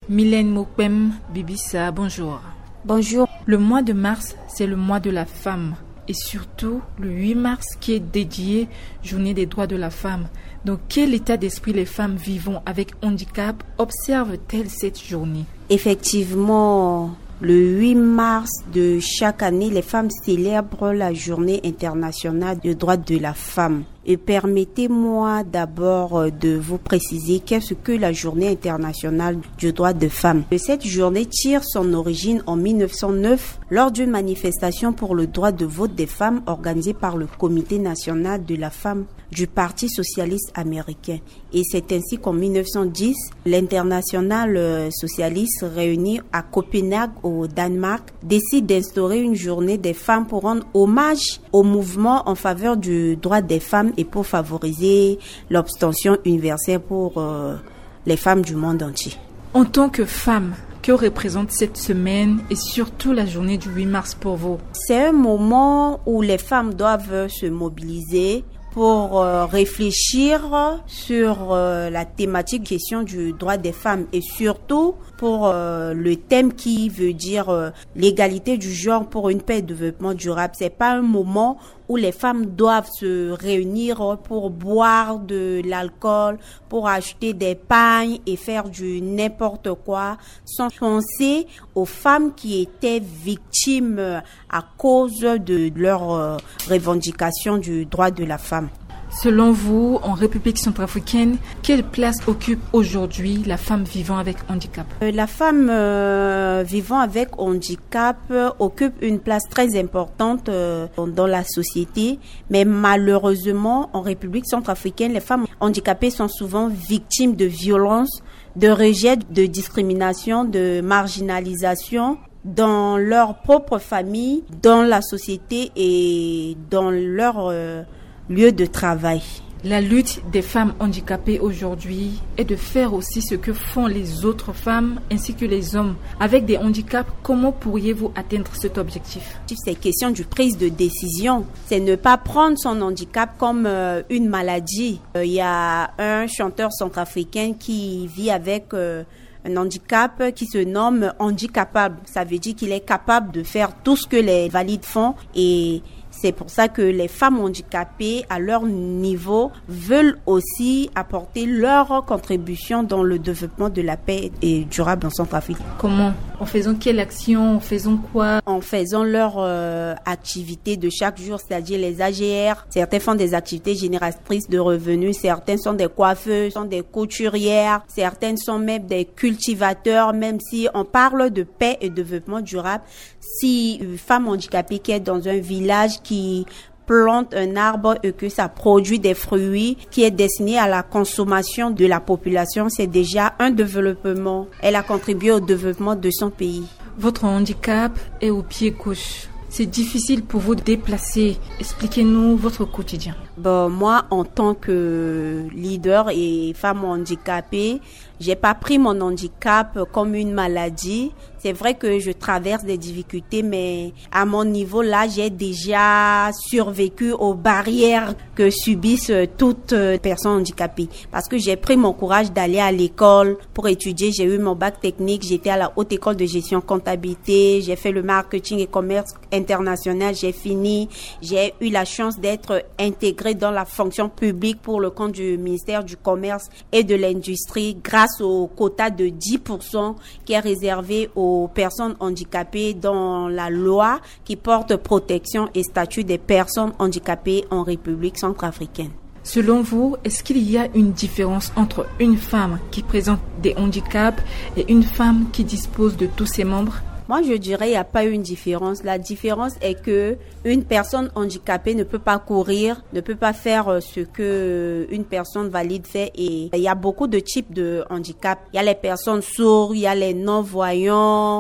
Mylène Mokpem Bibissa, bonjour. Bonjour. Le mois de mars, c'est le mois de la femme. Et surtout, le 8 mars qui est dédié Journée des droits de la femme. Dans quel état d'esprit les femmes vivant avec handicap observent-elles cette journée? Effectivement, le 8 mars de chaque année, les femmes célèbrent la Journée internationale des droits de la femme. Et permettez-moi d'abord de vous préciser qu'est-ce que la Journée internationale du droit de femme. Cette journée tire son origine en 1909 lors d'une manifestation pour le droit de vote des femmes organisée par le Comité national de la femme du Parti socialiste américain. Et c'est ainsi qu'en 1910, l'internationale socialiste réunie à Copenhague au Danemark décide d'instaurer une journée des femmes pour rendre hommage au mouvement en faveur du droit des femmes et pour favoriser l'obtention universelle pour les femmes du monde entier. En tant que femme, que représente cette semaine et surtout la journée du 8 mars pour vous? C'est un moment où les femmes doivent se mobiliser pour réfléchir sur la thématique question du droit des femmes et surtout pour le thème qui veut dire l'égalité du genre pour une paix et développement durable. C'est pas un moment où les femmes doivent se réunir pour boire de l'alcool, pour acheter des pagnes et faire du n'importe quoi, sans penser aux femmes qui étaient victimes à cause de leur revendication du droit de la femme. Selon vous, en République centrafricaine, quelle place occupe aujourd'hui la femme vivant avec handicap? La femme vivant avec handicap occupe une place très importante dans la société, mais malheureusement, en République centrafricaine, les femmes handicapées sont souvent victimes de violences, de rejet, de discrimination, de marginalisation dans leur propre famille, dans la société et dans leur lieu de travail. La lutte des femmes handicapées aujourd'hui est de faire aussi ce que font les autres femmes ainsi que les hommes. Avec des handicaps, comment pourriez-vous atteindre cet objectif? C'est question de prise de décision. C'est ne pas prendre son handicap comme une maladie. Il y a un chanteur centrafricain qui vit avec un handicap qui se nomme handicapable. Ça veut dire qu'il est capable de faire tout ce que les valides font et c'est pour ça que les femmes handicapées, à leur niveau, veulent aussi apporter leur contribution dans le développement de la paix et durable en Centrafrique. Comment? En faisant quelle action? En faisant quoi? En faisant leur activité de chaque jour, c'est-à-dire les AGR. Certains font des activités génératrices de revenus, certains sont des coiffeuses, sont des couturières, certaines sont même des cultivateurs, même si on parle de paix et développement durable. Si une femme handicapée qui est dans un village qui plante un arbre et que ça produit des fruits qui est destiné à la consommation de la population, c'est déjà un développement. Elle a contribué au développement de son pays. Votre handicap est au pied gauche. C'est difficile pour vous de déplacer. Expliquez-nous votre quotidien. Moi, en tant que leader et femme handicapée, j'ai pas pris mon handicap comme une maladie. C'est vrai que je traverse des difficultés, mais à mon niveau là, j'ai déjà survécu aux barrières que subissent toutes personnes handicapées. Parce que j'ai pris mon courage d'aller à l'école pour étudier. J'ai eu mon bac technique, j'étais à la Haute École de Gestion Comptabilité, j'ai fait le marketing et commerce international, j'ai fini. J'ai eu la chance d'être intégrée dans la fonction publique pour le compte du ministère du Commerce et de l'Industrie grâce au quota de 10% qui est réservé aux personnes handicapées dans la loi qui porte protection et statut des personnes handicapées en République centrafricaine. Selon vous, est-ce qu'il y a une différence entre une femme qui présente des handicaps et une femme qui dispose de tous ses membres? Moi, je dirais il n'y a pas une différence. La différence est que une personne handicapée ne peut pas courir, ne peut pas faire ce que une personne valide fait. Et il y a beaucoup de types de handicap. Il y a les personnes sourdes, il y a les non-voyants.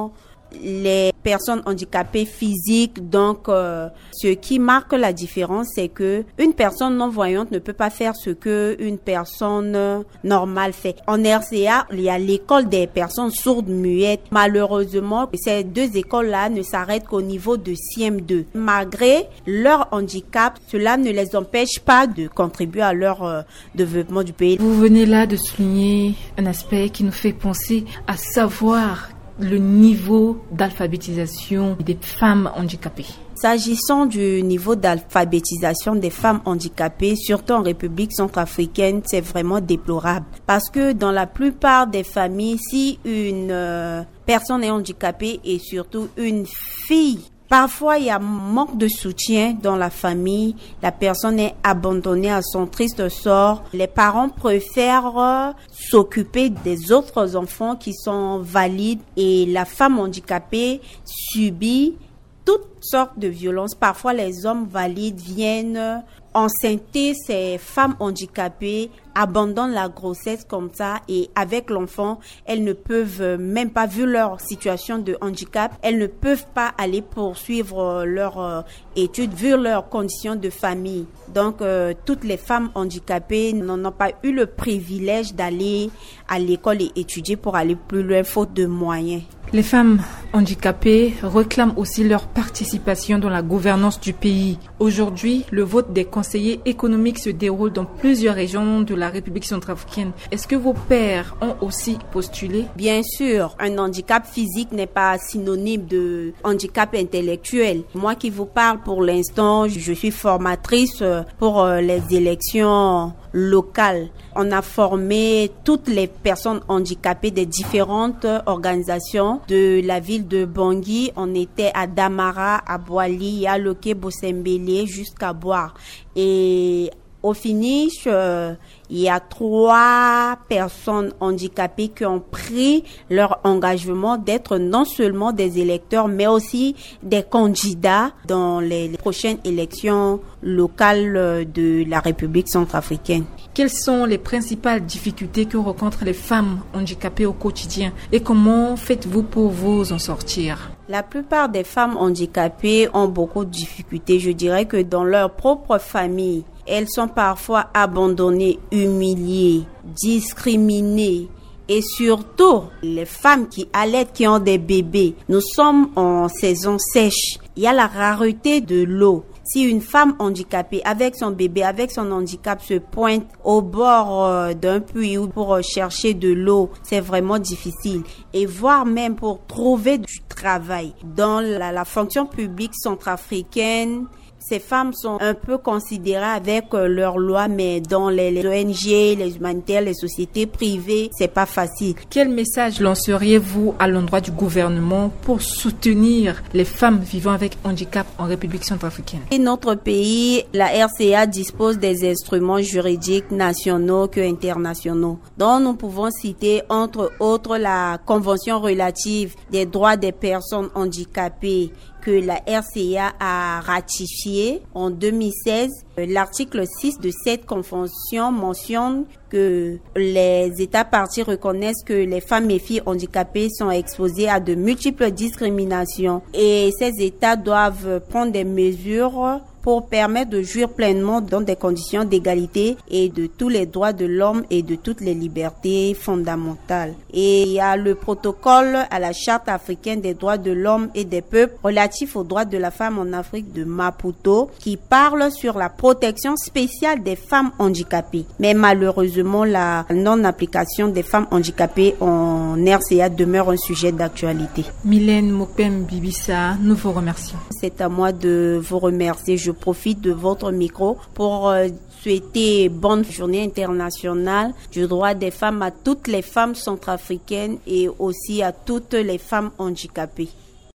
les personnes handicapées physiques. Donc, ce qui marque la différence, c'est que une personne non-voyante ne peut pas faire ce que une personne normale fait. En RCA, il y a l'école des personnes sourdes muettes. Malheureusement, ces deux écoles-là ne s'arrêtent qu'au niveau de CM2. Malgré leur handicap, cela ne les empêche pas de contribuer à leur développement du pays. Vous venez là de souligner un aspect qui nous fait penser à savoir le niveau d'alphabétisation des femmes handicapées. S'agissant du niveau d'alphabétisation des femmes handicapées, surtout en République centrafricaine, c'est vraiment déplorable. Parce que dans la plupart des familles, si une personne est handicapée et surtout une fille, parfois il y a manque de soutien dans la famille, la personne est abandonnée à son triste sort. Les parents préfèrent s'occuper des autres enfants qui sont valides et la femme handicapée subit toutes sortes de violences. Parfois, les hommes valides viennent enceinter ces femmes handicapées, abandonnent la grossesse comme ça et avec l'enfant, elles ne peuvent même pas, vu leur situation de handicap, elles ne peuvent pas aller poursuivre leur études, vu leurs conditions de famille. Donc, toutes les femmes handicapées n'ont pas eu le privilège d'aller à l'école et étudier pour aller plus loin, faute de moyens. Les femmes handicapées réclament aussi leur participation dans la gouvernance du pays. Aujourd'hui, le vote des conseillers économiques se déroule dans plusieurs régions de la République centrafricaine. Est-ce que vos pairs ont aussi postulé? Bien sûr, un handicap physique n'est pas synonyme de handicap intellectuel. Moi qui vous parle pour l'instant, je suis formatrice pour les élections locales. On a formé toutes les personnes handicapées des différentes organisations de la ville de Bangui. On était à Damara, à Boali, à Loké, Bossembélé, jusqu'à Boire. Et au finish, il y a 3 personnes handicapées qui ont pris leur engagement d'être non seulement des électeurs, mais aussi des candidats dans les prochaines élections locales de la République centrafricaine. Quelles sont les principales difficultés que rencontrent les femmes handicapées au quotidien et comment faites-vous pour vous en sortir? La plupart des femmes handicapées ont beaucoup de difficultés. Je dirais que dans leur propre famille, elles sont parfois abandonnées, humiliées, discriminées. Et surtout, les femmes qui allaitent, qui ont des bébés. Nous sommes en saison sèche. Il y a la rareté de l'eau. Si une femme handicapée avec son bébé, avec son handicap se pointe au bord d'un puits ou pour chercher de l'eau, c'est vraiment difficile. Et voire même pour trouver du travail. Dans la fonction publique centrafricaine, ces femmes sont un peu considérées avec leurs lois, mais dans les ONG, les humanitaires, les sociétés privées, c'est pas facile. Quel message lanceriez-vous à l'endroit du gouvernement pour soutenir les femmes vivant avec handicap en République centrafricaine? Et notre pays, la RCA dispose des instruments juridiques nationaux que internationaux, dont nous pouvons citer entre autres la Convention relative des droits des personnes handicapées que la RCA a ratifié en 2016. L'article 6 de cette convention mentionne que les États parties reconnaissent que les femmes et filles handicapées sont exposées à de multiples discriminations et ces États doivent prendre des mesures pour permettre de jouir pleinement dans des conditions d'égalité et de tous les droits de l'homme et de toutes les libertés fondamentales. Et il y a le protocole à la Charte africaine des droits de l'homme et des peuples relatif aux droits de la femme en Afrique de Maputo qui parle sur la protection spéciale des femmes handicapées. Mais malheureusement, la non-application des femmes handicapées en RCA demeure un sujet d'actualité. Mylène Mokpem Bibissa, nous vous remercions. C'est à moi de vous remercier. Je profite de votre micro pour souhaiter bonne journée internationale du droit des femmes à toutes les femmes centrafricaines et aussi à toutes les femmes handicapées.